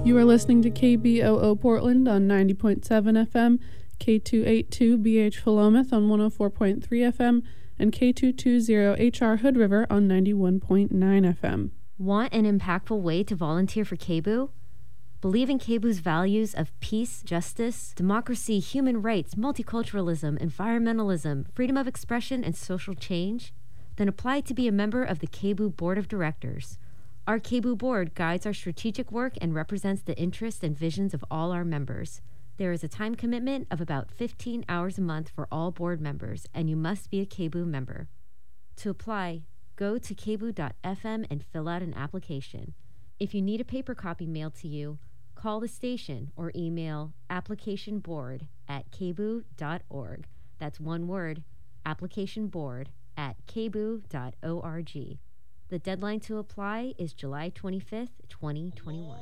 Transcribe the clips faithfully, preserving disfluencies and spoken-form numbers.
You are listening to K B O O Portland on ninety point seven F M, K two eighty-two B H Philomath on one oh four point three F M, and K two twenty H R Hood River on ninety-one point nine F M. Want an impactful way to volunteer for K B O O? Believe in K B O O's values of peace, justice, democracy, human rights, multiculturalism, environmentalism, freedom of expression, and social change? Then apply to be a member of the K B O O Board of Directors. Our K B O O Board guides our strategic work and represents the interests and visions of all our members. There is a time commitment of about fifteen hours a month for all board members, and you must be a K B O O member. To apply, go to k b o dot f m and fill out an application. If you need a paper copy mailed to you, call the station or email applicationboard at k b o dot org. That's one word, applicationboard at k b o dot org. The deadline to apply is July twenty-fifth, twenty twenty-one.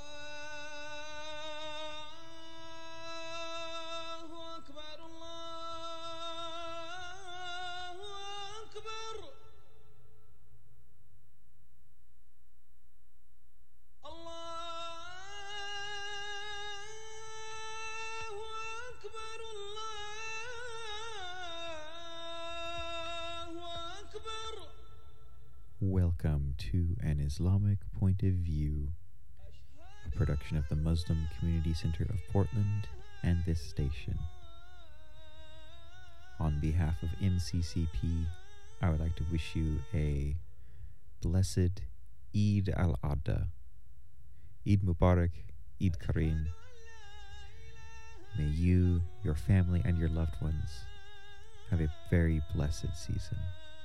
Welcome to An Islamic Point of View, a production of the Muslim Community Center of Portland and this station. On behalf of M C C P, I would like to wish you a blessed Eid al-Adha. Eid Mubarak, Eid Kareem. May you, your family, and your loved ones have a very blessed season.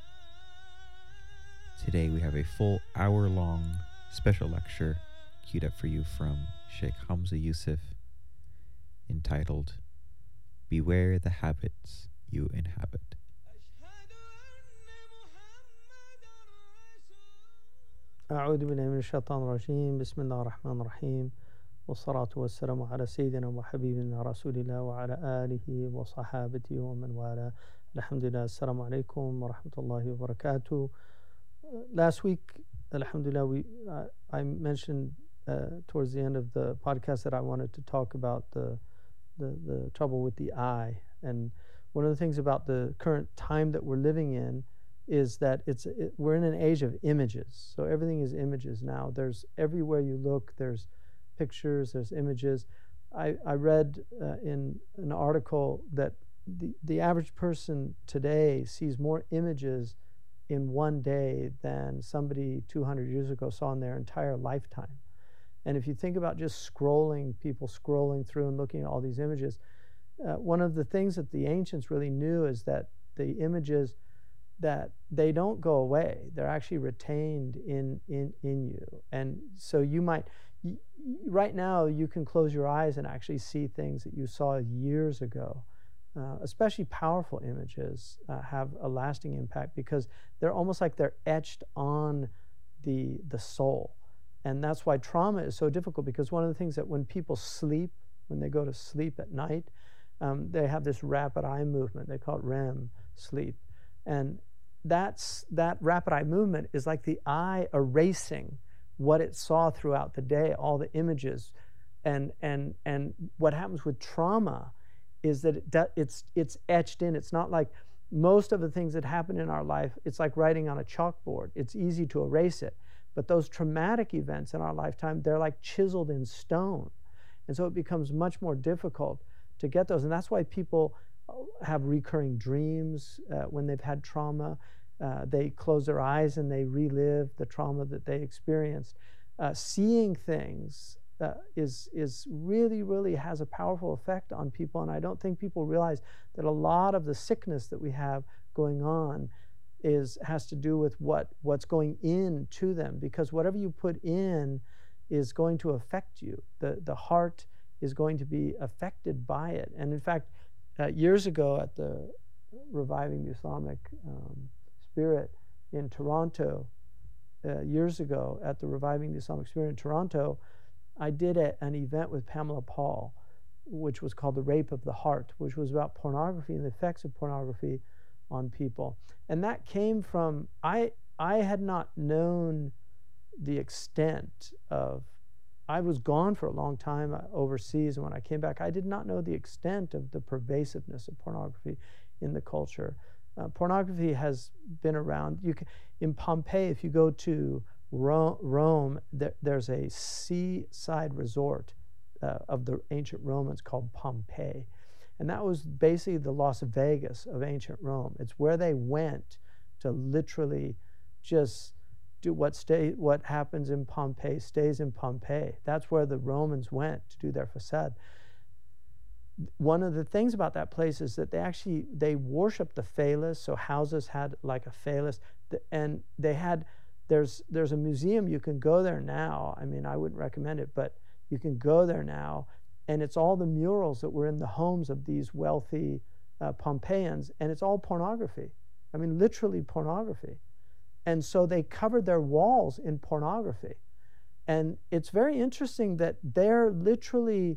Today we have a full hour-long special lecture queued up for you from Sheikh Hamza Yusuf entitled, Beware the Habits You Inhabit. أعوذ بالله من الشيطان الرجيم بسم الله الرحمن الرحيم والصلاة والسلام على سيدنا وحبيبنا رسول الله وعلى آله وصحابته ومن والاه الحمد لله السلام عليكم ورحمة الله وبركاته. Last week, alhamdulillah, we uh, I mentioned uh, towards the end of the podcast that I wanted to talk about the, the the trouble with the eye. And one of the things about the current time that we're living in is that it's it, we're in an age of images. So everything is images now. There's everywhere you look, there's pictures, there's images. I, I read uh, in an article that the, the average person today sees more images in one day than somebody two hundred years ago saw in their entire lifetime. And if you think about just scrolling, people scrolling through and looking at all these images, uh, one of the things that the ancients really knew is that the images, that they don't go away. They're actually retained in, in, in you. And so you might, y- right now you can close your eyes and actually see things that you saw years ago. Uh, especially powerful images uh, have a lasting impact because they're almost like they're etched on the the soul. And that's why trauma is so difficult, because one of the things that when people sleep, when they go to sleep at night, um, they have this rapid eye movement. They call it R E M sleep. And that's that rapid eye movement is like the eye erasing what it saw throughout the day, all the images. And and and what happens with trauma is that it do, it's it's etched in. It's not like most of the things that happen in our life, it's like writing on a chalkboard. It's easy to erase it. But those traumatic events in our lifetime, they're like chiseled in stone. And so it becomes much more difficult to get those. And that's why people have recurring dreams uh, when they've had trauma. Uh, they close their eyes and they relive the trauma that they experienced. Uh, seeing things Uh, is is really, really has a powerful effect on people. And I don't think people realize that a lot of the sickness that we have going on is has to do with what what's going into them, because whatever you put in is going to affect you. The, the heart is going to be affected by it. And in fact, uh, years ago at the Reviving the Islamic um, Spirit in Toronto, uh, years ago at the Reviving the Islamic Spirit in Toronto, I did a, an event with Pamela Paul, which was called The Rape of the Heart, which was about pornography and the effects of pornography on people. And that came from, I, I had not known the extent of I was gone for a long time uh, overseas, and when I came back, I did not know the extent of the pervasiveness of pornography in the culture. Uh, pornography has been around. You can, in Pompeii, if you go to Ro Rome, there, there's a seaside resort uh, of the ancient Romans called Pompeii. And that was basically the Las Vegas of ancient Rome. It's where they went to literally just do what stay, what happens in Pompeii stays in Pompeii. That's where the Romans went to do their facade. One of the things about that place is that they actually, they worshiped the phallus, so houses had like a phallus, and they had, there's, there's a museum, you can go there now. I mean, I wouldn't recommend it, but you can go there now, and it's all the murals that were in the homes of these wealthy uh, Pompeians, and it's all pornography. I mean, literally pornography. And so they covered their walls in pornography. And it's very interesting that they're literally,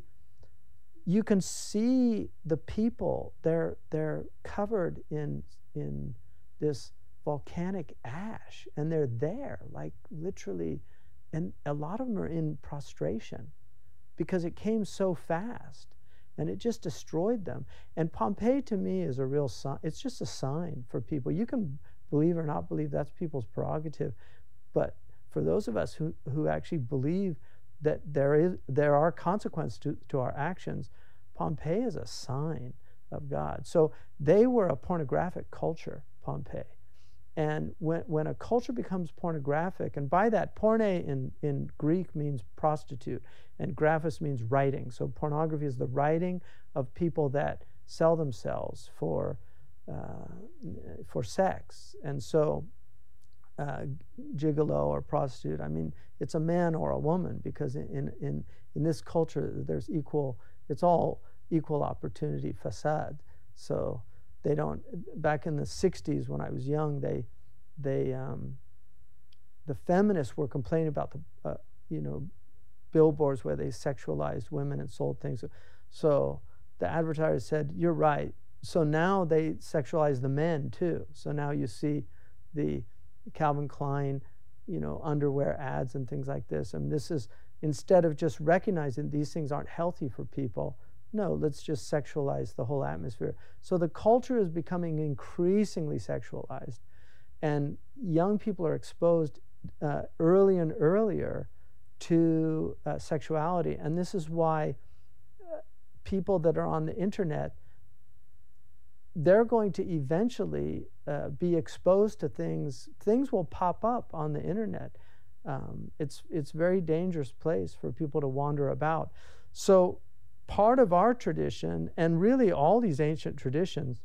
you can see the people, they're, they're covered in, in this volcanic ash, and they're there, like literally, and a lot of them are in prostration because it came so fast and it just destroyed them. And Pompeii to me is a real sign, it's just a sign for people. You can believe or not believe, that's people's prerogative, but for those of us who, who actually believe that there is there are consequences to, to our actions, Pompeii is a sign of God. So they were a pornographic culture, Pompeii. And when, when a culture becomes pornographic, and by that, porne in, in Greek means prostitute, and graphos means writing. So pornography is the writing of people that sell themselves for, uh, for sex. And so uh, gigolo or prostitute, I mean, it's a man or a woman, because in, in, in this culture, there's equal, it's all equal opportunity facade. So they don't, back in the sixties when I was young, they, they, um, the feminists were complaining about the, uh, you know, billboards where they sexualized women and sold things. So the advertisers said, you're right. So now they sexualize the men too. So now you see the Calvin Klein, you know, underwear ads and things like this. And this is, instead of just recognizing these things aren't healthy for people, no, let's just sexualize the whole atmosphere. So the culture is becoming increasingly sexualized, and young people are exposed uh, early and earlier to uh, sexuality. And this is why uh, people that are on the internet, they're going to eventually uh, be exposed to things. Things will pop up on the internet. Um, it's, it's a very dangerous place for people to wander about. So part of our tradition, and really all these ancient traditions,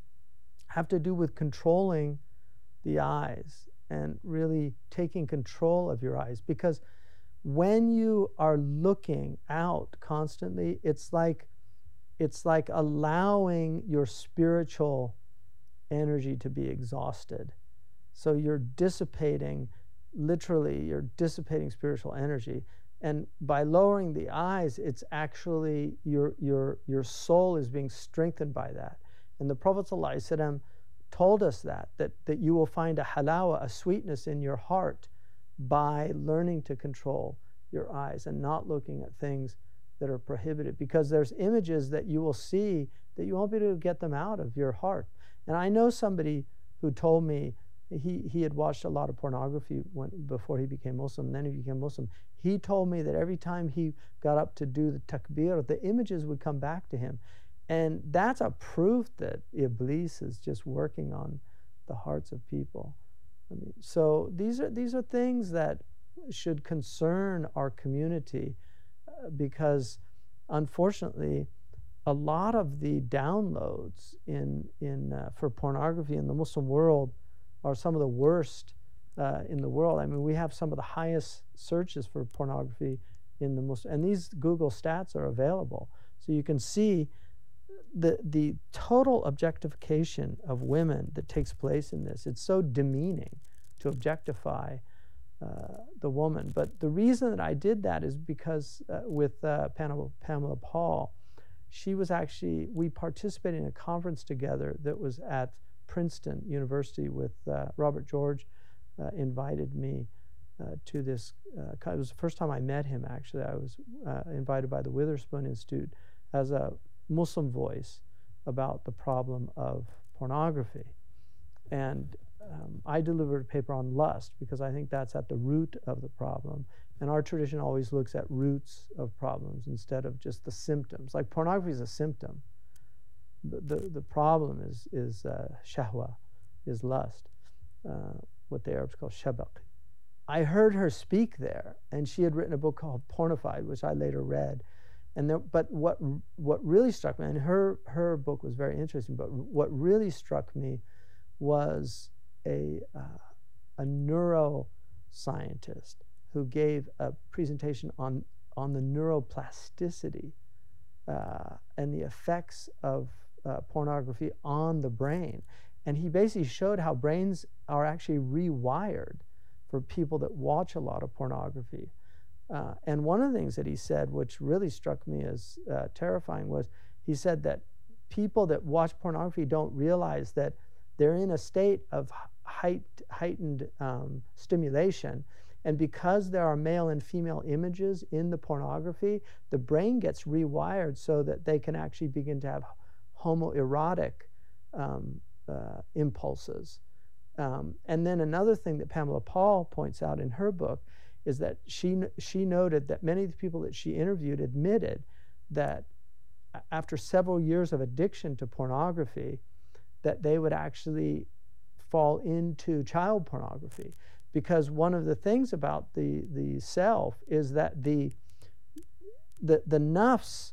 have to do with controlling the eyes and really taking control of your eyes. Because when you are looking out constantly, it's like, it's like allowing your spiritual energy to be exhausted. So you're dissipating, literally, you're dissipating spiritual energy. And by lowering the eyes, it's actually, your, your, your soul is being strengthened by that. And the Prophet ﷺ told us that, that, that you will find a halawa, a sweetness in your heart, by learning to control your eyes and not looking at things that are prohibited. Because there's images that you will see that you won't be able to get them out of your heart. And I know somebody who told me, He, he had watched a lot of pornography when, before he became Muslim, and then he became Muslim. He told me that every time he got up to do the takbir, the images would come back to him. And that's a proof that Iblis is just working on the hearts of people. I mean, so these are, these are things that should concern our community, uh, because unfortunately, a lot of the downloads in, in, uh, for pornography in the Muslim world are some of the worst uh, in the world. I mean, we have some of the highest searches for pornography in the Muslim, and these Google stats are available. So you can see the, the total objectification of women that takes place in this. It's so demeaning to objectify uh, the woman. But the reason that I did that is because uh, with uh, Pamela, Pamela Paul, she was actually, we participated in a conference together that was at Princeton University with uh, Robert George uh, invited me uh, to this. Uh, it was the first time I met him, actually. I was uh, invited by the Witherspoon Institute as a Muslim voice about the problem of pornography. And um, I delivered a paper on lust because I think that's at the root of the problem. And our tradition always looks at roots of problems instead of just the symptoms. Like pornography is a symptom. The, the, the problem is, is uh, shahwa, is lust, uh, what the Arabs call shabaq. I heard her speak there, and she had written a book called Pornified, which I later read. And there, but what what really struck me, and her her book was very interesting, but what really struck me was a uh, a neuroscientist who gave a presentation on on the neuroplasticity uh, and the effects of uh, pornography on the brain, and he basically showed how brains are actually rewired for people that watch a lot of pornography. Uh, and one of the things that he said, which really struck me as uh, terrifying, was he said that people that watch pornography don't realize that they're in a state of height, heightened um, stimulation. And because there are male and female images in the pornography, the brain gets rewired so that they can actually begin to have homoerotic um, uh, impulses. Um, and then another thing that Pamela Paul points out in her book is that she, she noted that many of the people that she interviewed admitted that after several years of addiction to pornography, that they would actually fall into child pornography. Because one of the things about the, the self is that the, the, the nafs,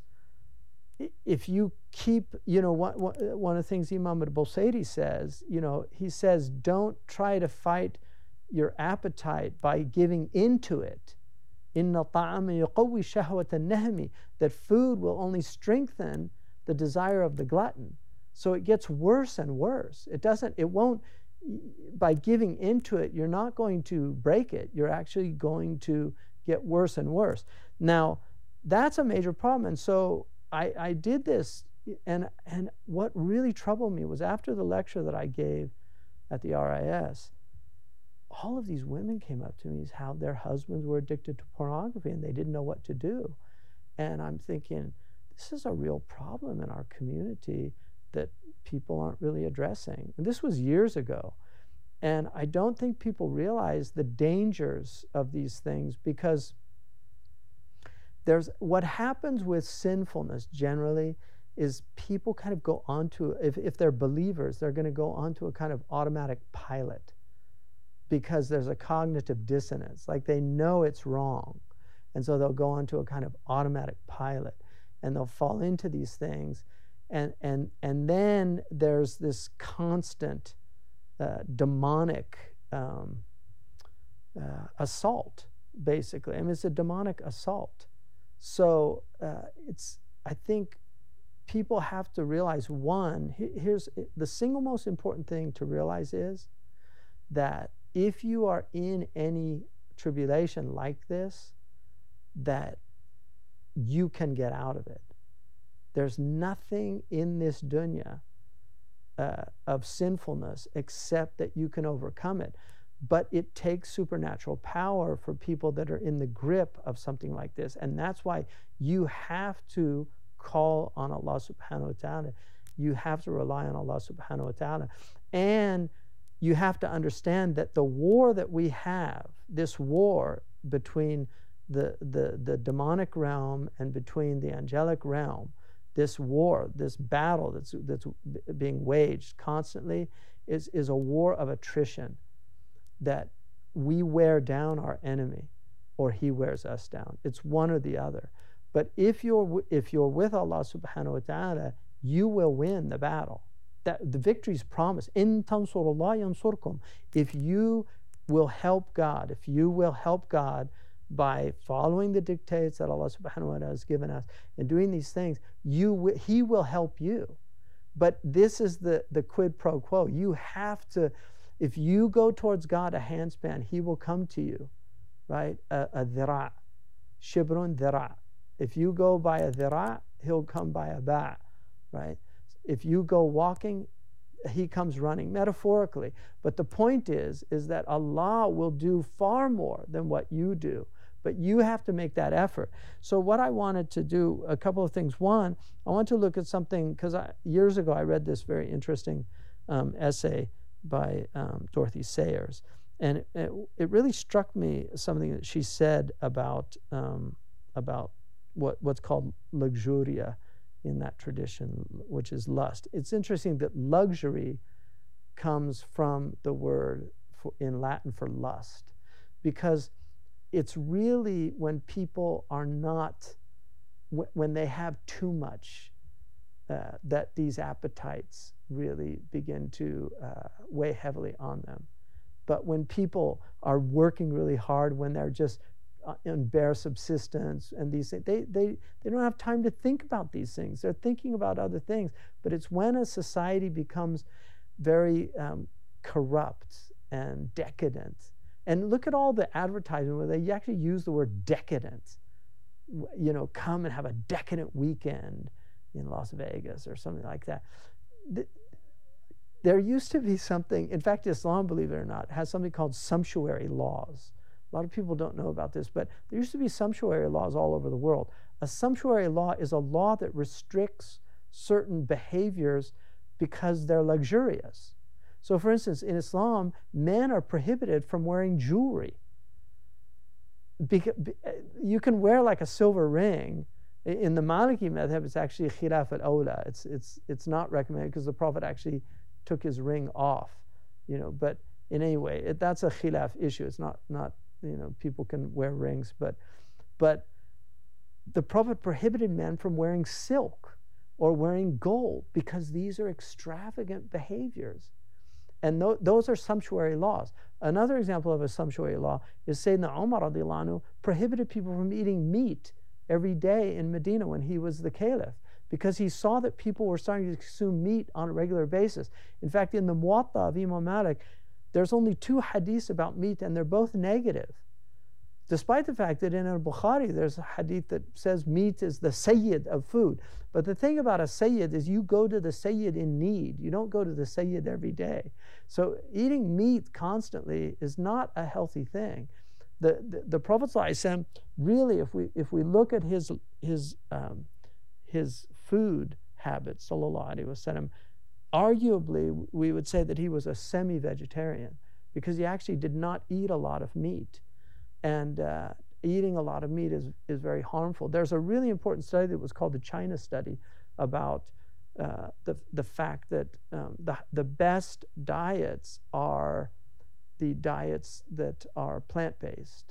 if you keep, you know, one, one of the things Imam al-Busayri says, you know, he says, don't try to fight your appetite by giving into it. Inna ta'ama yuqawwi shahwat an-nahmi, that food will only strengthen the desire of the glutton. So it gets worse and worse. It doesn't, it won't, by giving into it, you're not going to break it. You're actually going to get worse and worse. Now, that's a major problem. And so I, I did this, and, and what really troubled me was after the lecture that I gave at the R I S, all of these women came up to me as how their husbands were addicted to pornography and they didn't know what to do. And I'm thinking, this is a real problem in our community that people aren't really addressing. And this was years ago. And I don't think people realize the dangers of these things, because there's what happens with sinfulness generally is people kind of go onto, if, if they're believers, they're going to go onto a kind of automatic pilot, because there's a cognitive dissonance. Like they know it's wrong. And so they'll go onto a kind of automatic pilot and they'll fall into these things. And, and, and then there's this constant uh, demonic um, uh, assault, basically. I mean, it's a demonic assault. So uh, it's, I think people have to realize, one, here's the single most important thing to realize is that if you are in any tribulation like this, that you can get out of it. There's nothing in this dunya uh, of sinfulness except that you can overcome it. But it takes supernatural power for people that are in the grip of something like this. And that's why you have to call on Allah subhanahu wa ta'ala. You have to rely on Allah subhanahu wa ta'ala. And you have to understand that the war that we have, this war between the, the, the demonic realm and between the angelic realm, this war, this battle that's, that's being waged constantly is, is a war of attrition, that we wear down our enemy or he wears us down. It's one or the other. But if you're, if you're with Allah subhanahu wa ta'ala, you will win the battle. That the victory is promised. In tansurullah yansurkum. If you will help God, if you will help God by following the dictates that Allah subhanahu wa ta'ala has given us and doing these things, you He will help you. But this is the, the quid pro quo. You have to, if you go towards God a handspan, He will come to you, right? A, a dhira', shibrun dhira'. If you go by a dhira', He'll come by a ba', right? If you go walking, he comes running, metaphorically. But the point is, is that Allah will do far more than what you do. But you have to make that effort. So what I wanted to do, a couple of things. One, I want to look at something, because years ago I read this very interesting um, essay by um, Dorothy Sayers. And it, it, it really struck me, something that she said about, um, about what, what's called luxuria in that tradition, which is lust. It's interesting that luxury comes from the word for, in Latin for lust, because it's really when people are not, when they have too much, uh, that these appetites really begin to uh, weigh heavily on them. But when people are working really hard, when they're just in bare subsistence and these things, they, they, they don't have time to think about these things. They're thinking about other things. But it's when a society becomes very um, corrupt and decadent. And look at all the advertising where they actually use the word decadent. You know, come and have a decadent weekend in Las Vegas or something like that. There used to be something, in fact, Islam, believe it or not, has something called sumptuary laws. A lot of people don't know about this, but there used to be sumptuary laws all over the world. A sumptuary law is a law that restricts certain behaviors because they're luxurious. So for instance, in Islam, men are prohibited from wearing jewelry. Because, you can wear like a silver ring. In the Maliki madhab, it's actually khilaf al-awla. It's, it's, it's not recommended because the Prophet actually took his ring off. You know, but in any way, it, that's a khilaf issue. It's not, not, you know, people can wear rings, but, but the Prophet prohibited men from wearing silk or wearing gold because these are extravagant behaviors. And th those are sumptuary laws. Another example of a sumptuary law is Sayyidina Umar radiallahu anhu prohibited people from eating meat every day in Medina when he was the caliph, because he saw that people were starting to consume meat on a regular basis. In fact, in the Muwatta of Imam Malik, there's only two hadiths about meat, and they're both negative. Despite the fact that in al-Bukhari there's a hadith that says meat is the sayyid of food. But the thing about a sayyid is you go to the sayyid in need. You don't go to the sayyid every day. So eating meat constantly is not a healthy thing. The, the, the Prophet ﷺ really, if we, if we look at his, his, um, his food habits, sallallahu alaihi wasallam, arguably we would say that he was a semi-vegetarian because he actually did not eat a lot of meat. And uh, eating a lot of meat is, is very harmful. There's a really important study that was called the China study about uh, the, the fact that um, the, the best diets are the diets that are plant-based.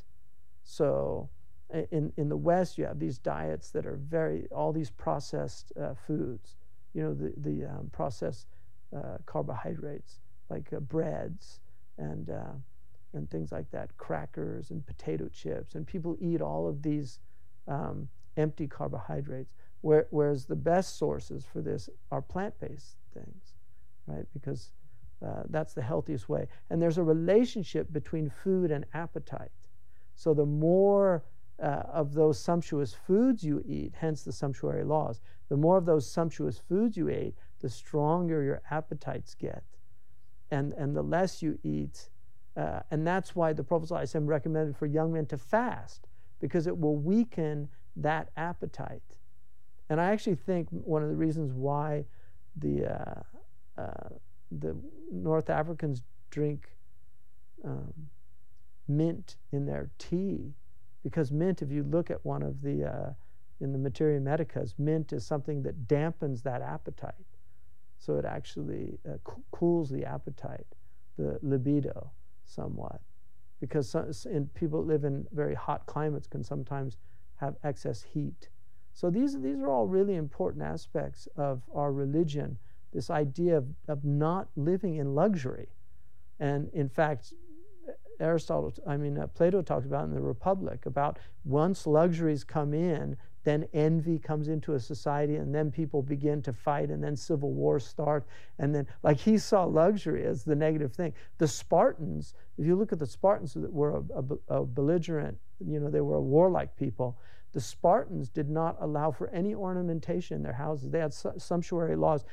So in, in the West, you have these diets that are very, all these processed uh, foods, you know, the, the um, processed uh, carbohydrates, like uh, breads and uh, and things like that, crackers and potato chips, and people eat all of these um, empty carbohydrates, where, whereas the best sources for this are plant-based things, right? Because uh, that's the healthiest way. And there's a relationship between food and appetite. So the more uh, of those sumptuous foods you eat, hence the sumptuary laws, the more of those sumptuous foods you eat, the stronger your appetites get. And, and the less you eat, Uh, and that's why the Prophet ﷺ recommended for young men to fast, because it will weaken that appetite. And I actually think one of the reasons why the, uh, uh, the North Africans drink um, mint in their tea, because mint, if you look at one of the, uh, in the Materia Medicas, mint is something that dampens that appetite. So it actually uh, cools the appetite, the libido, somewhat, because some, in, people that live in very hot climates can sometimes have excess heat. So these, these are all really important aspects of our religion, this idea of, of not living in luxury. And in fact, Aristotle, I mean, uh, Plato talks about in the Republic, about once luxuries come in, then envy comes into a society, and then people begin to fight, and then civil wars start, and then, like, he saw luxury as the negative thing. The Spartans, if you look at the Spartans that were a, a, a belligerent, you know, they were a warlike people, the Spartans did not allow for any ornamentation in their houses. They had su sumptuary laws.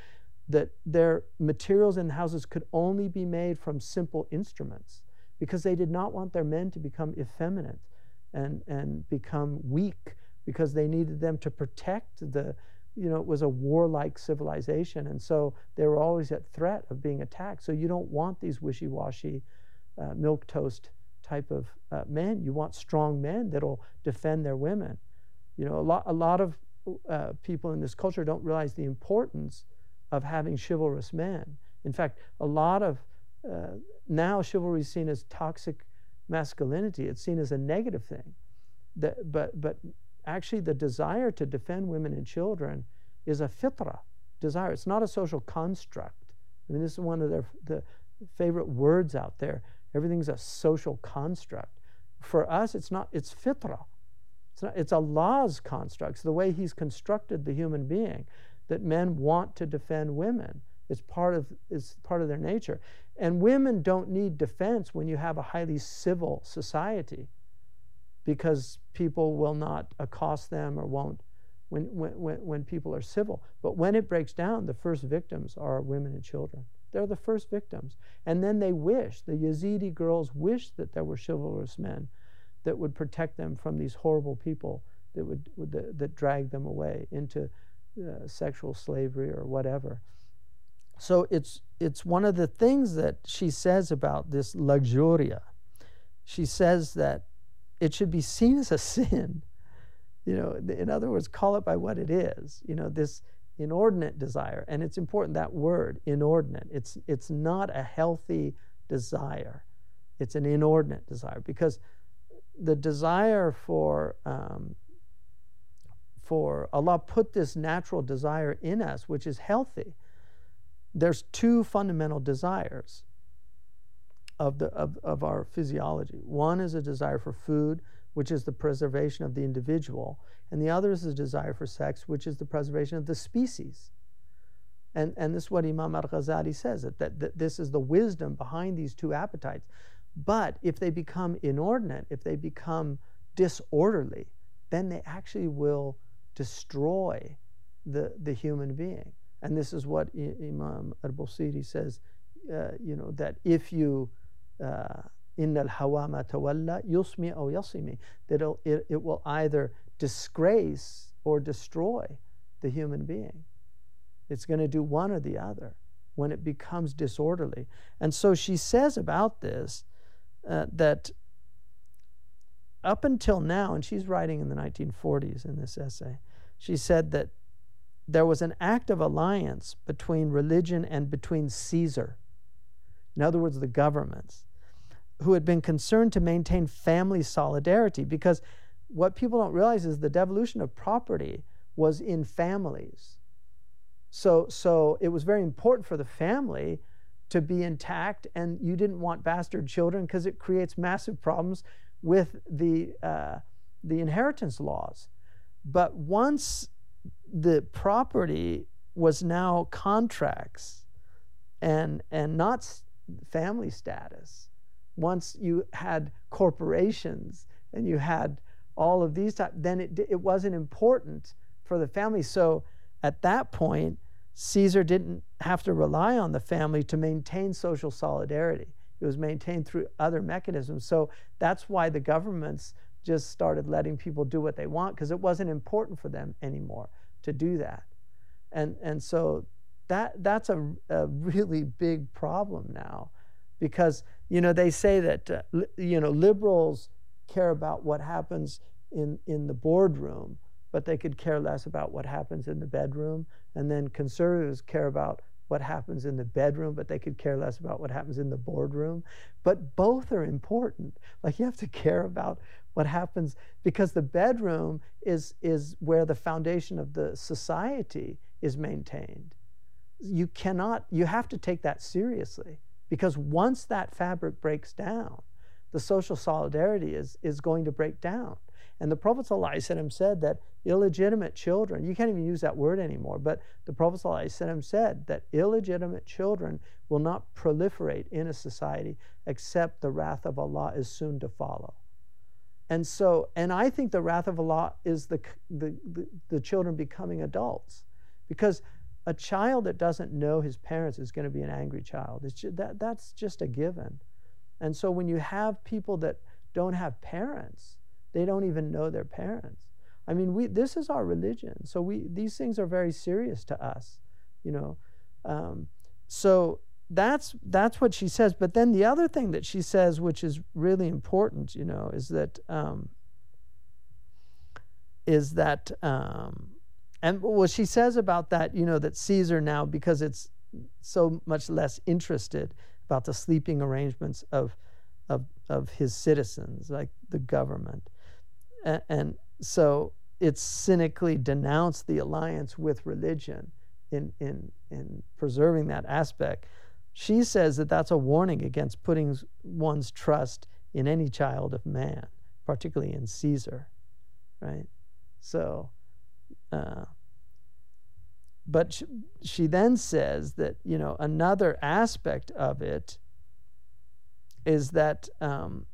that their materials in houses could only be made from simple instruments, because they did not want their men to become effeminate and, and become weak, because they needed them to protect the, you know, it was a warlike civilization, and so they were always at threat of being attacked. So you don't want these wishy-washy, uh, milquetoast type of uh, men. You want strong men that'll defend their women. You know, a lot, a lot of uh, people in this culture don't realize the importance of having chivalrous men. In fact, a lot of, uh, now chivalry is seen as toxic masculinity. It's seen as a negative thing. That, but, but actually the desire to defend women and children is a fitra desire. It's not a social construct. I mean, this is one of their the favorite words out there. Everything's a social construct. For us, it's not, it's fitra. It's, not, it's Allah's construct. It's the way He's constructed the human being, that men want to defend women. It's part of, it's part of their nature. And women don't need defense when you have a highly civil society, because people will not accost them or won't when, when, when people are civil. But when it breaks down, the first victims are women and children. They're the first victims. And then they wish, the Yazidi girls wish that there were chivalrous men that would protect them from these horrible people that would, would that, that drag them away into uh, sexual slavery or whatever. So it's, it's one of the things that she says about this luxuria. She says that it should be seen as a sin. You know, in other words, call it by what it is. You know, this inordinate desire. And it's important, that word, inordinate. It's, it's not a healthy desire. It's an inordinate desire, because the desire for, um, for Allah put this natural desire in us, which is healthy. There's two fundamental desires of, the, of, of our physiology. One is a desire for food, which is the preservation of the individual, and the other is a desire for sex, which is the preservation of the species. And, and this is what Imam al-Ghazali says, that, that, that this is the wisdom behind these two appetites. But if they become inordinate, if they become disorderly, then they actually will destroy the, the human being. And this is what I, Imam al-Busiri says, uh, you know, that if you, إِنَّ الْحَوَى مَا تَوَلَّى يُسْمِي أَوْ يَصِمِي, that it'll, it, it will either disgrace or destroy the human being. It's going to do one or the other when it becomes disorderly. And so she says about this uh, that up until now, and she's writing in the nineteen forties in this essay, she said that there was an active alliance between religion and between Caesar, in other words, the governments, who had been concerned to maintain family solidarity, because what people don't realize is the devolution of property was in families. So, so it was very important for the family to be intact, and you didn't want bastard children because it creates massive problems with the, uh, the inheritance laws. But once the property was now contracts and, and not family status, once you had corporations and you had all of these types, then it, it wasn't important for the family. So at that point, Caesar didn't have to rely on the family to maintain social solidarity. It was maintained through other mechanisms. So that's why the governments just started letting people do what they want, because it wasn't important for them anymore to do that. And, and so that, that's a, a really big problem now, because, you know, they say that, uh, li, you know, liberals care about what happens in, in the boardroom, but they could care less about what happens in the bedroom. And then conservatives care about what happens in the bedroom, but they could care less about what happens in the boardroom. But both are important. Like, you have to care about what happens, because the bedroom is, is where the foundation of the society is maintained. You cannot, you have to take that seriously, because once that fabric breaks down, the social solidarity is, is going to break down. And the Prophet ﷺ said that illegitimate children, you can't even use that word anymore, but the Prophet ﷺ said that illegitimate children will not proliferate in a society except the wrath of Allah is soon to follow. And so, and I think the wrath of Allah is the, the, the, the children becoming adults. Because a child that doesn't know his parents is going to be an angry child. It's just, that, that's just a given. And so when you have people that don't have parents, they don't even know their parents. I mean, we this is our religion. So we these things are very serious to us, you know. Um, so that's that's what she says. But then the other thing that she says, which is really important, you know, is that um, is that um, and what she says about that, you know, that Caesar now, because it's so much less interested about the sleeping arrangements of of of his citizens, like the government, and, and so it's cynically denounced the alliance with religion in in in preserving that aspect. She says that that's a warning against putting one's trust in any child of man, particularly in Caesar, right? So, uh, but she, she then says that, you know, another aspect of it is that um,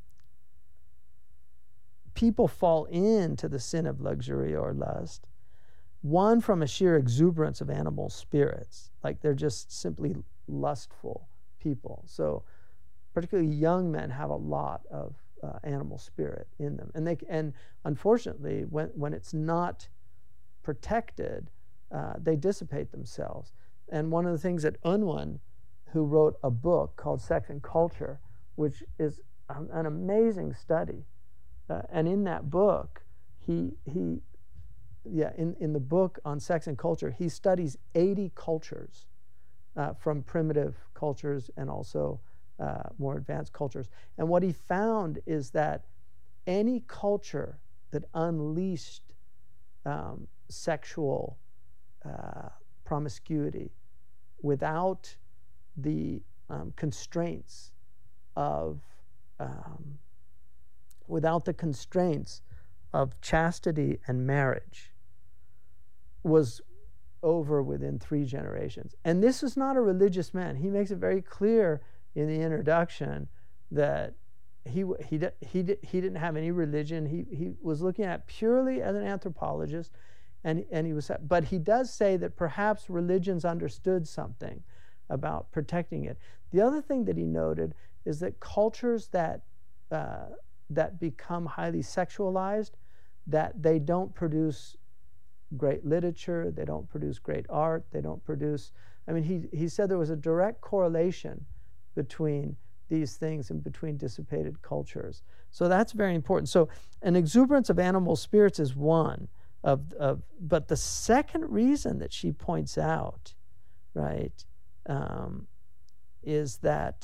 people fall into the sin of luxury or lust, one from a sheer exuberance of animal spirits, like they're just simply lustful people. So particularly young men have a lot of uh, animal spirit in them, and they and unfortunately when when it's not protected, uh, they dissipate themselves. And one of the things that Unwin, who wrote a book called Sex and Culture, which is um, an amazing study, uh, and in that book he he yeah in in the book on sex and culture he studies eighty cultures. Uh, from primitive cultures and also uh, more advanced cultures. And what he found is that any culture that unleashed um, sexual uh, promiscuity without the um, constraints of um, without the constraints of chastity and marriage was over within three generations. And this is not a religious man. He makes it very clear in the introduction that he he he he didn't have any religion. He he was looking at purely as an anthropologist, and and he was. But he does say that perhaps religions understood something about protecting it. The other thing that he noted is that cultures that uh, that become highly sexualized, that they don't produce great literature, they don't produce great art, they don't produce, I mean, he, he said there was a direct correlation between these things and between dissipated cultures. So that's very important. So an exuberance of animal spirits is one of, of but the second reason that she points out, right, um, is that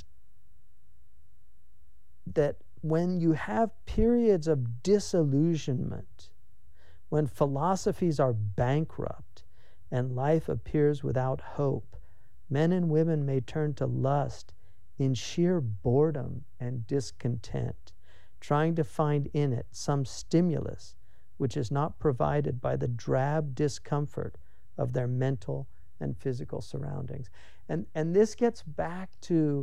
that when you have periods of disillusionment, when philosophies are bankrupt and life appears without hope, men and women may turn to lust in sheer boredom and discontent, trying to find in it some stimulus which is not provided by the drab discomfort of their mental and physical surroundings. And, and this gets back to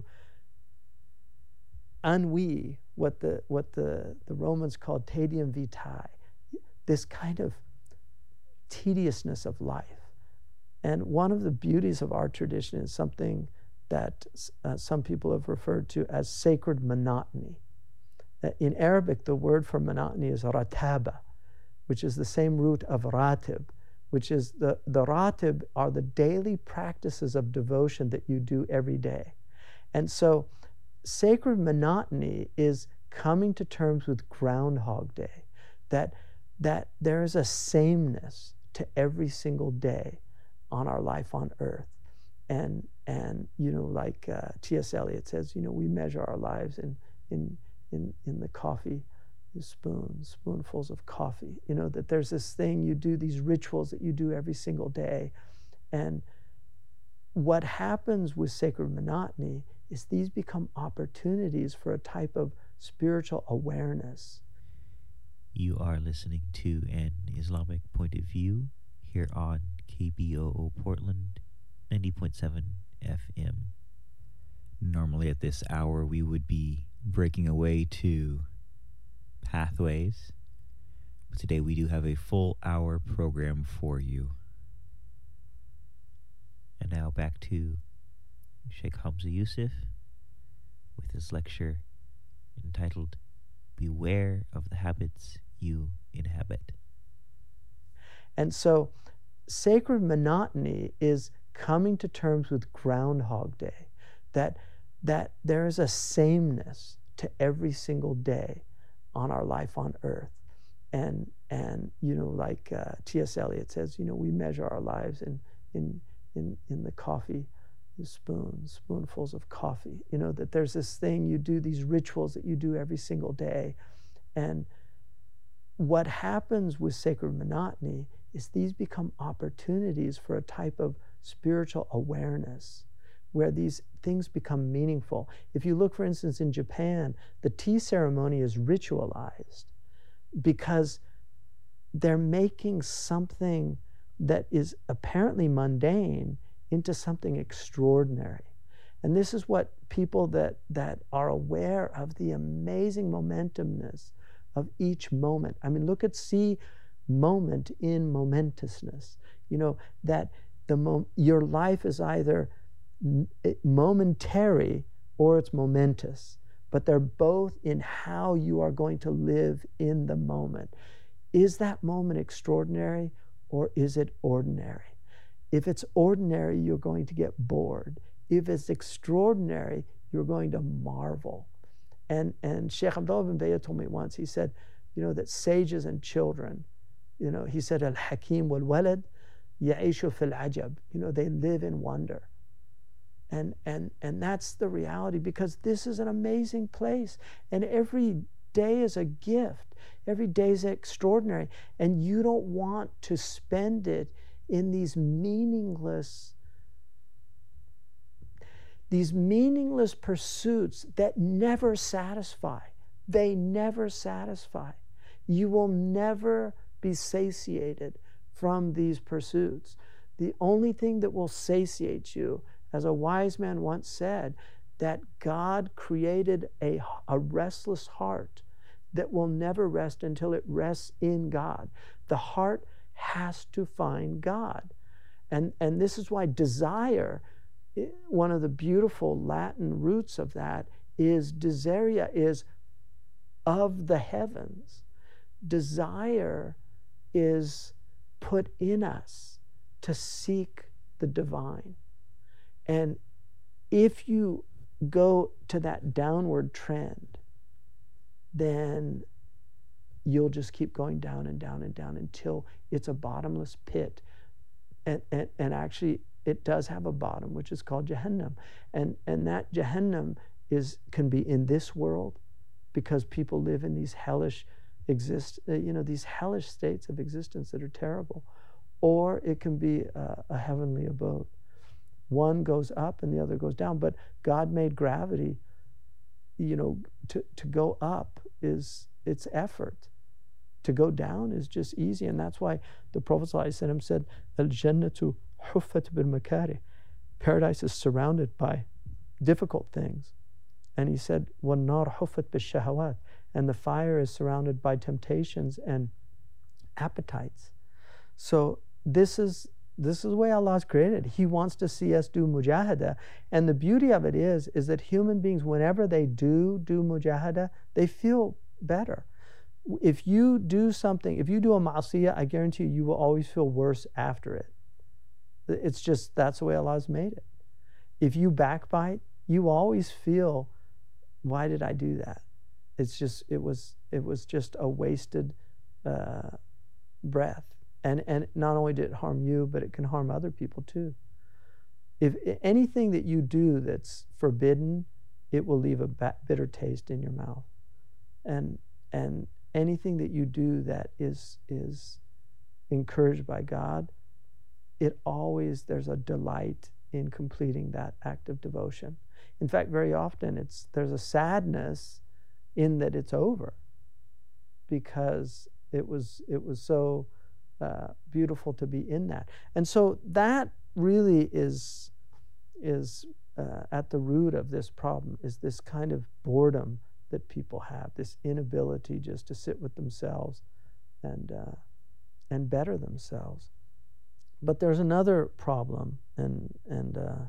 ennui, what the, what the, the Romans called tedium vitae, this kind of tediousness of life. And one of the beauties of our tradition is something that uh, some people have referred to as sacred monotony. Uh, in Arabic, the word for monotony is rataba, which is the same root of ratib, which is the, the ratib are the daily practices of devotion that you do every day. And so sacred monotony is coming to terms with Groundhog Day, that that there is a sameness to every single day on our life on earth. And, and you know, like uh, T S Eliot says, you know, we measure our lives in, in, in, in the coffee spoons, spoonfuls of coffee. You know, that there's this thing, you do these rituals that you do every single day. And what happens with sacred monotony is these become opportunities for a type of spiritual awareness. You are listening to An Islamic Point of View here on K B O O Portland, ninety point seven F M. Normally at this hour we would be breaking away to Pathways, but today we do have a full hour program for you. And now back to Sheikh Hamza Yusuf with his lecture entitled Beware of the Habits You Inhabit. And so sacred monotony is coming to terms with Groundhog Day, that, that there is a sameness to every single day on our life on earth. And, and you know, like uh, T S Eliot says, you know, we measure our lives in, in, in, in the coffee spoons, spoonfuls of coffee. You know, that there's this thing you do, these rituals that you do every single day. And what happens with sacred monotony is these become opportunities for a type of spiritual awareness where these things become meaningful. If you look, for instance, in Japan, the tea ceremony is ritualized because they're making something that is apparently mundane into something extraordinary. And this is what people that, that are aware of the amazing momentumness of each moment. I mean, look at see moment in momentousness. You know, that the mo your life is either momentary or it's momentous, but they're both in how you are going to live in the moment. Is that moment extraordinary or is it ordinary? If it's ordinary, you're going to get bored. If it's extraordinary, you're going to marvel. And, and Sheikh Abdullah bin Bayya told me once, he said, you know, that sages and children, you know, he said, al-hakim wal-walad ya'ishu fil-ajab. You know, they live in wonder. And, and, and that's the reality, because this is an amazing place. And every day is a gift. Every day is extraordinary. And you don't want to spend it in these meaningless, these meaningless pursuits that never satisfy. They never satisfy. You will never be satiated from these pursuits. The only thing that will satiate you, as a wise man once said, that God created a, a restless heart that will never rest until it rests in God. The heart has to find God. And, and this is why desire, one of the beautiful Latin roots of that is desiria, is of the heavens. Desire is put in us to seek the divine. And if you go to that downward trend, then you'll just keep going down and down and down until it's a bottomless pit. And, and, and actually, it does have a bottom, which is called Jahannam. And, and that Jahannam is, can be in this world, because people live in these hellish exist, you know, these hellish states of existence that are terrible. Or it can be a, a heavenly abode. One goes up and the other goes down. But God made gravity, you know, to, to go up is, it's effort. To go down is just easy. And that's why the Prophet ﷺ said, Al-Jannatu huffat bil-makari. Paradise is surrounded by difficult things. And he said, Wan-nar huffat bil-shahawat. And the fire is surrounded by temptations and appetites. So this is, this is the way Allah's created. He wants to see us do mujahada. And the beauty of it is, is that human beings, whenever they do do mujahada, they feel better. If you do something, if you do a ma'asiyah, I guarantee you, you will always feel worse after it. It's just, that's the way Allah's made it. If you backbite, you always feel, why did I do that? It's just, it was, it was just a wasted uh, breath. And, and not only did it harm you, but it can harm other people too. If anything that you do that's forbidden, it will leave a bitter taste in your mouth. And, and anything that you do that is, is encouraged by God, it always, there's a delight in completing that act of devotion. In fact, very often it's, there's a sadness in that it's over, because it was, it was so uh, beautiful to be in that. And so that really is, is uh, at the root of this problem, is this kind of boredom that people have, this inability just to sit with themselves and, uh, and better themselves. but there's another problem, and and uh,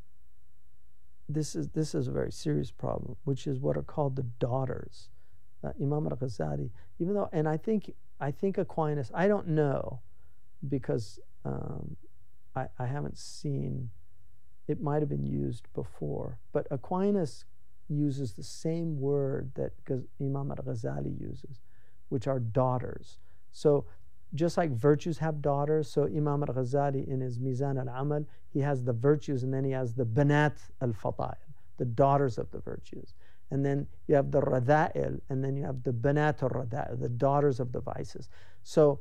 this is this is a very serious problem, which is what are called the daughters. Uh, Imam al-Ghazali, even though, and I think I think Aquinas, I don't know, because um, I, I haven't seen, it might have been used before, but Aquinas uses the same word that Imam al-Ghazali uses, which are daughters. So just like virtues have daughters, so Imam al-Ghazali in his Mizan al-Amal, he has the virtues, and then he has the banat al-fada'il, the daughters of the virtues. And then you have the rada'il, and then you have the banat al-rada'il, the daughters of the vices. So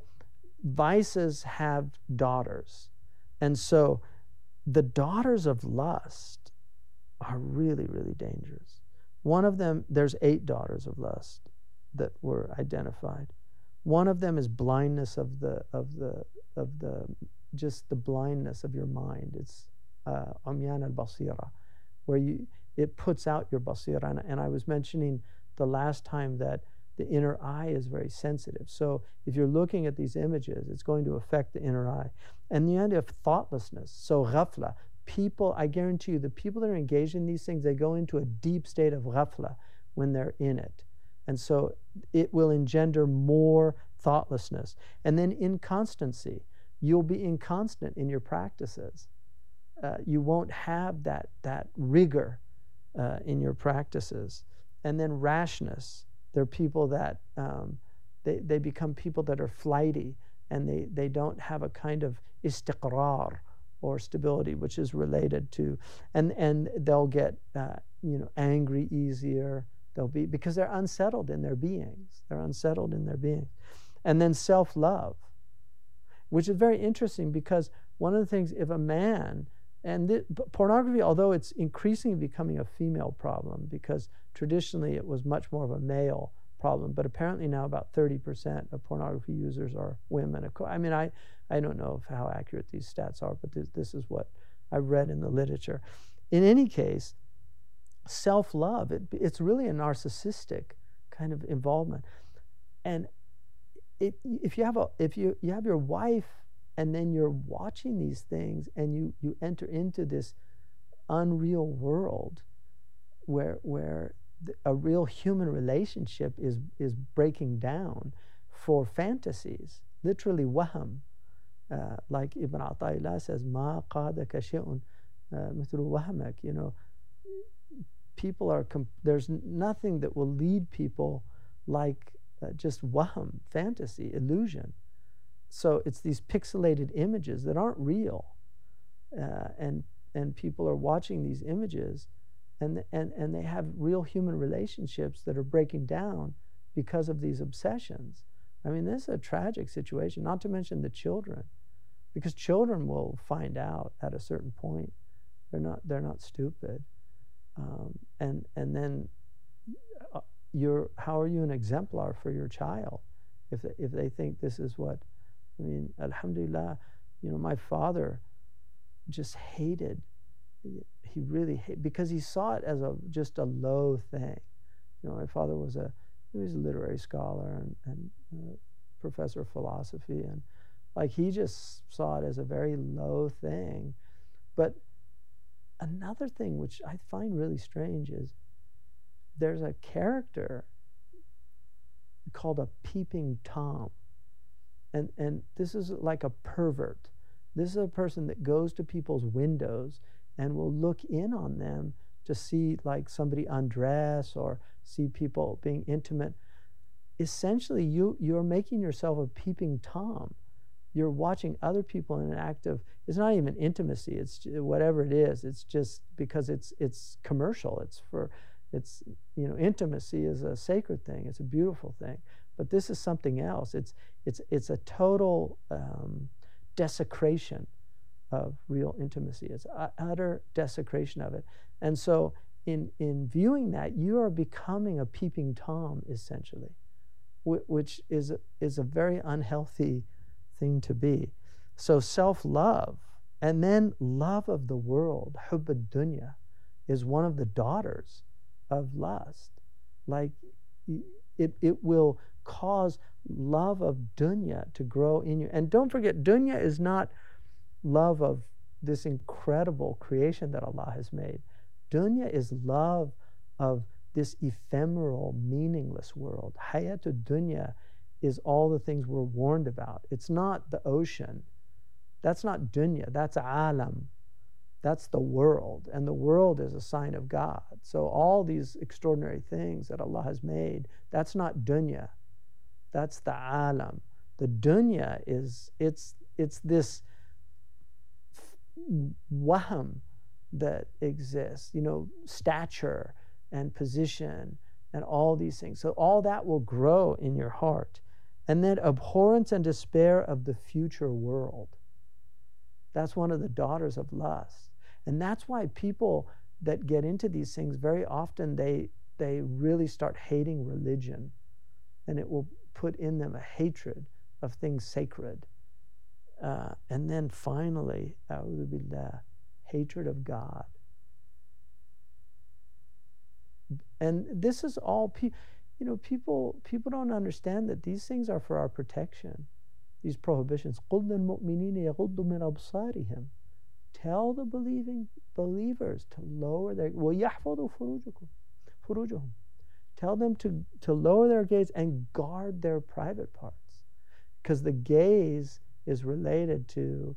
vices have daughters. And so the daughters of lust are really, really dangerous. One of them, there's eight daughters of lust that were identified. One of them is blindness of the, of the, of the, just the blindness of your mind. It's uh, umyan al-basira, where you, it puts out your basira. And, and I was mentioning the last time that the inner eye is very sensitive. So if you're looking at these images, it's going to affect the inner eye. And the idea of thoughtlessness, so ghafla. People, I guarantee you, the people that are engaged in these things, they go into a deep state of ghafla when they're in it. And so it will engender more thoughtlessness. And then inconstancy. You'll be inconstant in your practices. Uh, you won't have that, that rigor uh, in your practices. And then rashness. There are people that, um, they, they become people that are flighty, and they, they don't have a kind of istiqrar, or stability, which is related to, and, and they'll get uh, you know, angry easier. They'll be, because they're unsettled in their beings. They're unsettled in their beings. And then self-love, which is very interesting, because one of the things, if a man, and th pornography, although it's increasingly becoming a female problem, because traditionally it was much more of a male problem, but apparently now about thirty percent of pornography users are women. I mean, I, I don't know if how accurate these stats are, but this, this is what I've read in the literature. In any case, self-love, it, it's really a narcissistic kind of involvement. And it, if you have a, if you, you have your wife, and then you're watching these things, and you, you enter into this unreal world where, where a real human relationship is, is breaking down for fantasies, literally waham. Uh, like Ibn Ata'illah says, Ma qadaka shay'un mithlu wahmak. You know, people are, there's nothing that will lead people like uh, just waham, fantasy, illusion. So it's these pixelated images that aren't real. Uh, and, and people are watching these images, and, and, and they have real human relationships that are breaking down because of these obsessions. I mean, this is a tragic situation, not to mention the children, because children will find out at a certain point. They're not, they're not stupid. Um, and, and then uh, you're, how are you an exemplar for your child if they, if they think this is what, I mean, alhamdulillah, you know, my father just hated, he really hated, because he saw it as a, just a low thing. You know, my father was a, he was a literary scholar and, and uh, professor of philosophy, and like he just saw it as a very low thing. But another thing which I find really strange is there's a character called a peeping Tom. And, and this is like a pervert. This is a person that goes to people's windows and will look in on them to see like somebody undress or see people being intimate. Essentially, you, you're making yourself a peeping Tom. You're watching other people in an act of, it's not even intimacy, it's whatever it is, it's just because it's, it's commercial, it's for, it's, you know, intimacy is a sacred thing, it's a beautiful thing. But this is something else. It's, it's, it's a total um, desecration of real intimacy. It's utter desecration of it. And so in, in viewing that, you are becoming a peeping Tom, essentially, which is, is a very unhealthy thing to be. So self-love, and then love of the world, hubb ad-dunya, is one of the daughters of lust. Like, it, it will cause love of dunya to grow in you. And don't forget, dunya is not, love of this incredible creation that Allah has made. Dunya is love of this ephemeral, meaningless world. Hayatul dunya is all the things we're warned about. It's not the ocean. That's not dunya. That's alam. That's the world. And the world is a sign of God. So all these extraordinary things that Allah has made, that's not dunya. That's the alam. The dunya is, it's, it's this wahm that exists, you know, stature and position and all these things. So all that will grow in your heart. And then abhorrence and despair of the future world. That's one of the daughters of lust. And that's why people that get into these things, very often they, they really start hating religion. And it will put in them a hatred of things sacred. Uh, and then finally, a'udhu billah, hatred of God. And this is all, pe- you know, people people don't understand that these things are for our protection. These prohibitions. قُلْ لِلْمُؤْمِنِينَ يَغُضُّوا مِنْ أَبْصَارِهِمْ. Tell the believing believers to lower their, وَيَحْفَظُوا فُرُوجَكُمْ فُرُوجَهُم. Tell them to, to lower their gaze and guard their private parts. Because the gaze is related to,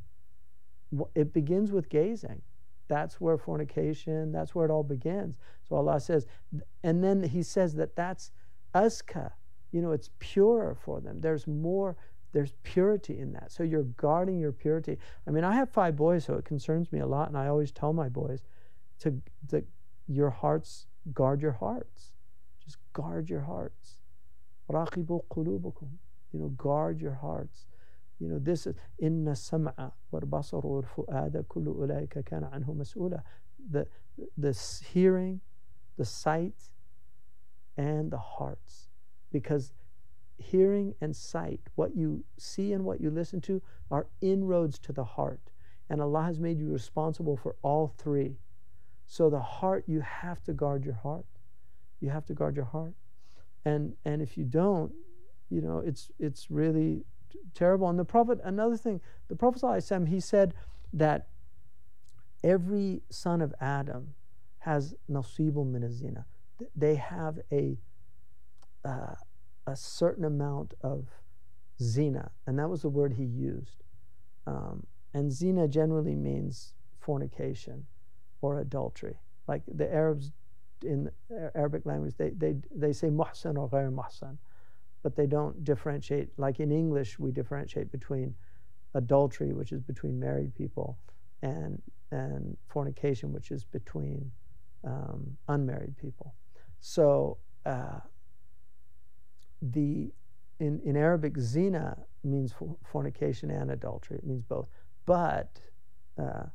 it begins with gazing. That's where fornication, that's where it all begins. So Allah says, and then He says that that's azka, you know, it's purer for them. There's more, there's purity in that. So you're guarding your purity. I mean, I have five boys, so it concerns me a lot, and I always tell my boys to, to your hearts, guard your hearts. Just guard your hearts. رَاقِبُوا قُلُوبَكُمْ. You know, guard your hearts. You know, this is inna sam'a wal basara wal fu'ada kullu ulaika kana anhu mas'ula. The the hearing, the sight, and the hearts. Because hearing and sight, what you see and what you listen to, are inroads to the heart. And Allah has made you responsible for all three. So the heart, you have to guard your heart. You have to guard your heart. And and if you don't, you know, it's it's really terrible. And the Prophet, another thing, the Prophet ﷺ, he said that every son of Adam has nasibun min az-zina. They have a uh, a certain amount of zina, and that was the word he used. Um, and zina generally means fornication or adultery. Like the Arabs in the Arabic language, they they they say muhsan or ghair muhsan. But they don't differentiate. Like in English, we differentiate between adultery, which is between married people, and and fornication, which is between um, unmarried people. So uh, the in in Arabic, zina means for, fornication and adultery. It means both. But uh,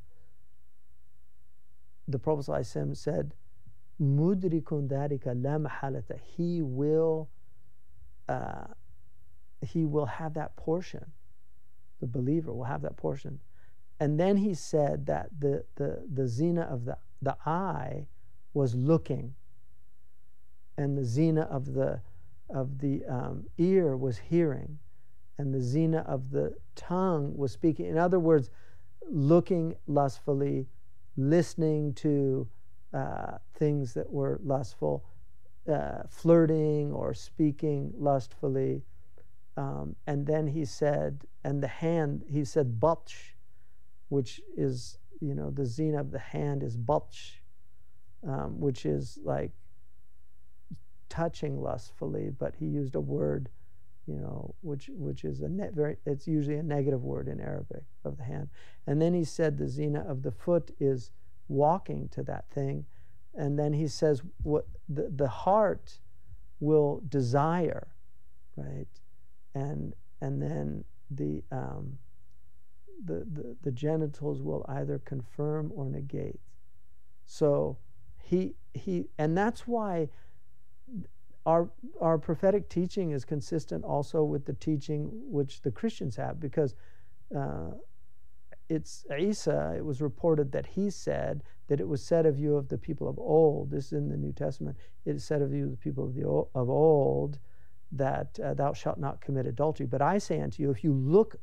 the Prophet ﷺ said, "Mudrikun dhalika la mahalata." He will. Uh, he will have that portion. The believer will have that portion. And then he said that the, the, the zina of the, the eye was looking, and the zina of the, of the um, ear was hearing, and the zina of the tongue was speaking. In other words, looking lustfully, listening to uh, things that were lustful, Uh, flirting or speaking lustfully. Um, and then he said, and the hand, he said batsh, which is, you know, the zina of the hand is batsh, um, which is like touching lustfully, but he used a word, you know, which which is a ne- very, it's usually a negative word in Arabic, of the hand. And then he said the zina of the foot is walking to that thing. And then he says what the, the heart will desire, right? And and then the um, the, the the genitals will either confirm or negate. So he he and that's why our our prophetic teaching is consistent also with the teaching which the Christians have, because uh, it's Isa, it was reported that he said that it was said of you of the people of old, this is in the New Testament, it is said of you the people of, the old, of old that uh, thou shalt not commit adultery. But I say unto you, if you look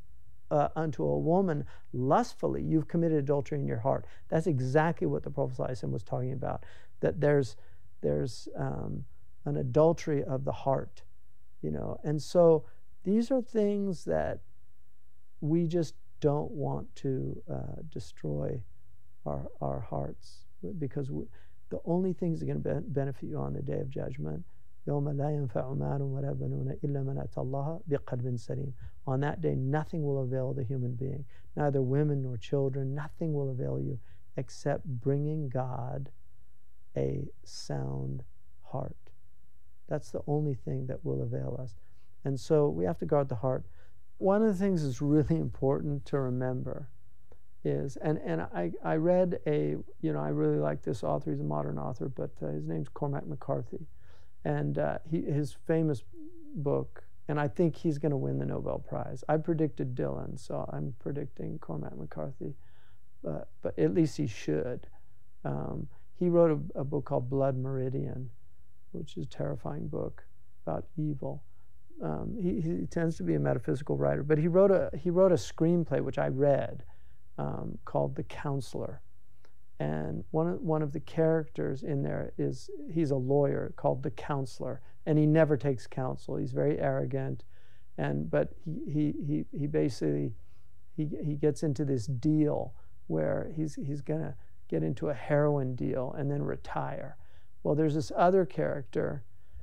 uh, unto a woman lustfully, you've committed adultery in your heart. That's exactly what the Prophet ﷺ was talking about, that there's, there's um, an adultery of the heart, you know. And so these are things that we just don't want to uh, destroy our, our hearts, because we, the only things that are going to be benefit you on the Day of Judgment, يَوْمَ لَا يَنْفَعُ مَالٌ وَلَا بَنُونَ إِلَّا مَنْ أَتَى اللَّهَ بِقَلْبٍ سَلِيمٍ. On that day, nothing will avail the human being, neither women nor children, nothing will avail you except bringing God a sound heart. That's the only thing that will avail us. And so we have to guard the heart. One of the things that's really important to remember is, and, and I, I read a, you know, I really like this author, he's a modern author, but uh, his name's Cormac McCarthy. And uh, he, his famous book, and I think he's going to win the Nobel Prize. I predicted Dylan, so I'm predicting Cormac McCarthy, but, but at least he should. Um, he wrote a, a book called Blood Meridian, which is a terrifying book about evil. Um, he, he tends to be a metaphysical writer, but he wrote a, he wrote a screenplay, which I read, um, called The Counselor. And one of, one of the characters in there is, he's a lawyer called the counselor, and he never takes counsel. He's very arrogant, and but he he he, he basically he he gets into this deal where he's he's gonna get into a heroin deal and then retire. Well, there's this other character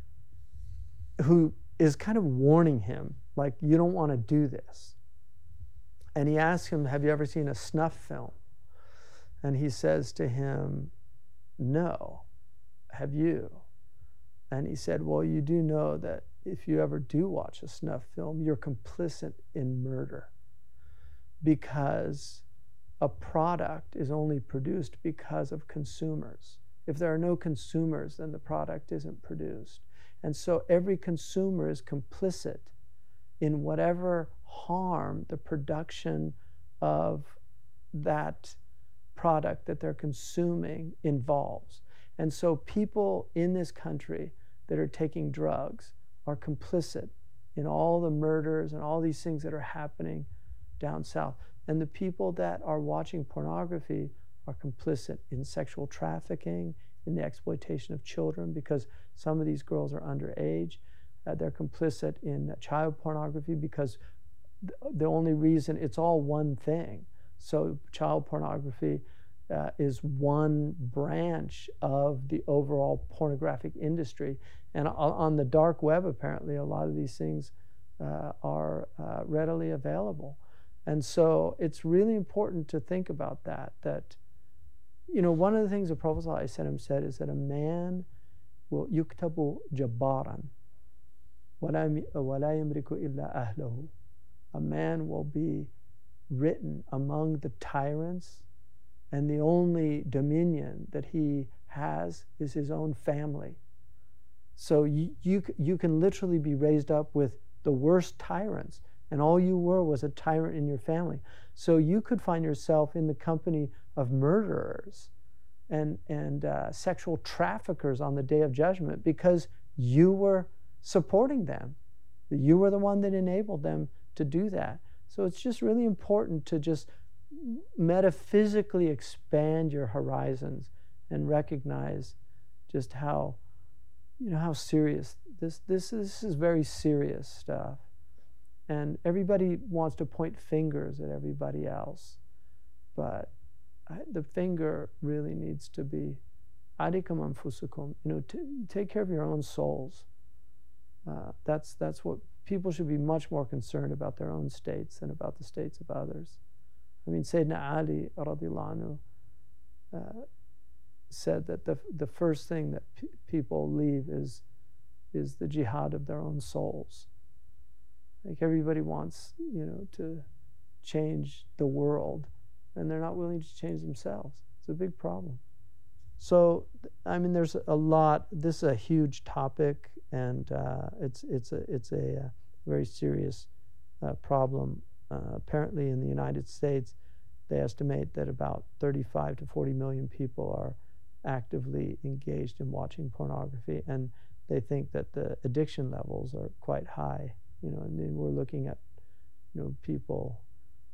who is kind of warning him, like, you don't want to do this. And he asks him, have you ever seen a snuff film? And he says to him, no, have you? And he said, well, you do know that if you ever do watch a snuff film, you're complicit in murder, because a product is only produced because of consumers. If there are no consumers, then the product isn't produced. And so every consumer is complicit in whatever harm the production of that product that they're consuming involves. And so people in this country that are taking drugs are complicit in all the murders and all these things that are happening down south. And the people that are watching pornography are complicit in sexual trafficking, in the exploitation of children, because some of these girls are underage. Uh, they're complicit in child pornography because th the only reason, it's all one thing. So child pornography uh, is one branch of the overall pornographic industry. And on the dark web, apparently, a lot of these things uh, are uh, readily available. And so it's really important to think about that, that, you know, one of the things the Prophet ﷺ said is that a man will yuktabu jabbaran, wala yamliku illa ahlahu. A man will be written among the tyrants, and the only dominion that he has is his own family. So you, you, you can literally be raised up with the worst tyrants, and all you were was a tyrant in your family. So you could find yourself in the company of murderers and, and uh, sexual traffickers on the Day of Judgment because you were supporting them. You were the one that enabled them to do that. So it's just really important to just metaphysically expand your horizons and recognize just how, you know, how serious this, this, is, this is very serious stuff. And everybody wants to point fingers at everybody else. But I, the finger really needs to be, Adikum anfusukum, you know, t take care of your own souls. Uh, that's, that's what people should be much more concerned about, their own states than about the states of others. I mean, Sayyidina Ali radiallahu anhu uh, said that the, the first thing that pe people leave is, is the jihad of their own souls. Like everybody wants, you know, to change the world, and they're not willing to change themselves. It's a big problem. So, I mean, there's a lot. This is a huge topic, and uh, it's it's a it's a, uh very serious uh, problem. Uh, apparently, in the United States, they estimate that about thirty-five to forty million people are actively engaged in watching pornography, and they think that the addiction levels are quite high. You know, and then we're looking at, you know, people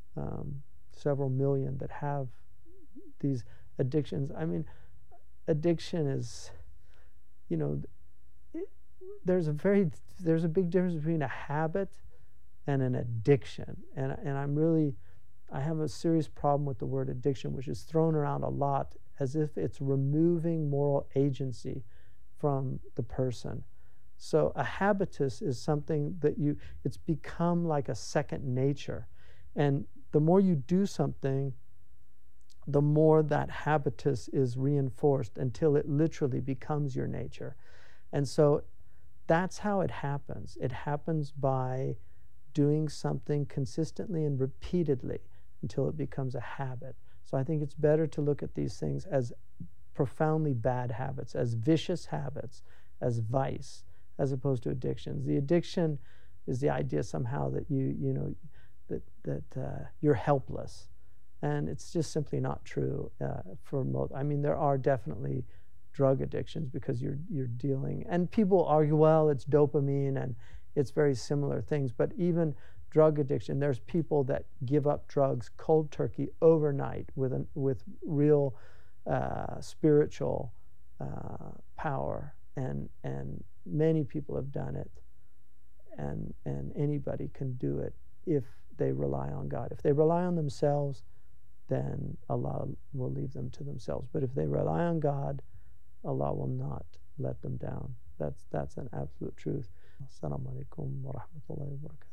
um, several million that have these addictions. I mean, addiction is, you know, it, there's a very there's a big difference between a habit and an addiction, and and I'm really I have a serious problem with the word addiction, which is thrown around a lot as if it's removing moral agency from the person. So a habitus is something that you, it's become like a second nature. And the more you do something, the more that habitus is reinforced until it literally becomes your nature. And so that's how it happens. It happens by doing something consistently and repeatedly until it becomes a habit. So I think it's better to look at these things as profoundly bad habits, as vicious habits, as vice, as opposed to addictions. The addiction is the idea somehow that you, you know, that that uh, you're helpless, and it's just simply not true uh, for most. I mean, there are definitely drug addictions because you're you're dealing, and people argue, well, it's dopamine and it's very similar things, but even drug addiction, there's people that give up drugs cold turkey overnight with an, with real uh, spiritual uh, power, and and many people have done it, and and anybody can do it if they rely on God. If they rely on themselves, then Allah will leave them to themselves. But if they rely on God, Allah will not let them down. That's that's an absolute truth. Assalamu alaikum wa rahmatullahi wa barakatuh.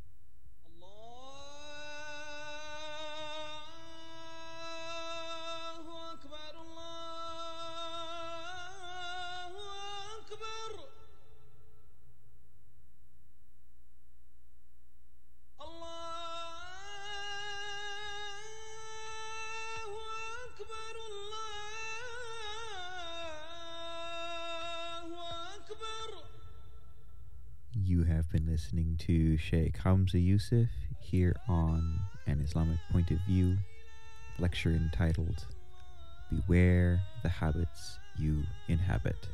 You have been listening to Sheikh Hamza Yusuf here on An Islamic Point of View, lecture entitled Beware the Habits You Inhabit.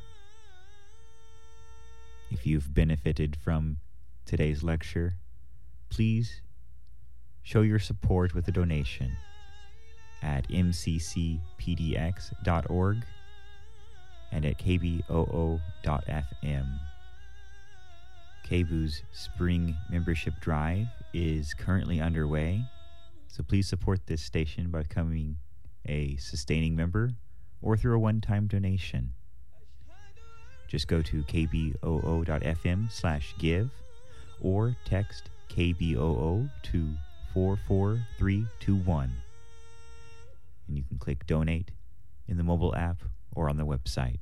If you've benefited from today's lecture, please show your support with a donation at m c c p d x dot org and at k b o o dot f m. K B U's spring membership drive is currently underway, so please support this station by becoming a sustaining member or through a one-time donation. Just go to k b o o dot f m slash give or text K B O O to four four three two one. And you can click donate in the mobile app or on the website.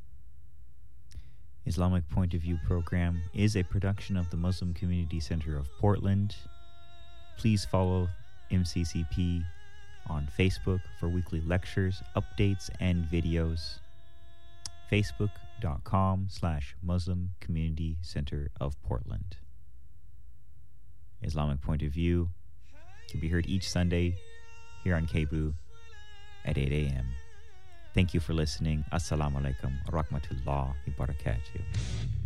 Islamic Point of View program is a production of the Muslim Community Center of Portland. Please follow M C C P on Facebook for weekly lectures, updates, and videos. Facebook.com slash Muslim Community Center of Portland. Islamic Point of View can be heard each Sunday here on K B U at eight a.m. Thank you for listening. Assalamu alaikum wa rahmatullahi wa barakatuh.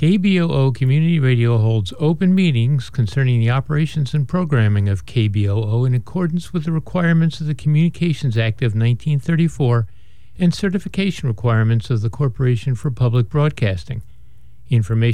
K B O O Community Radio holds open meetings concerning the operations and programming of K B O O in accordance with the requirements of the Communications Act of nineteen thirty-four and certification requirements of the Corporation for Public Broadcasting. Information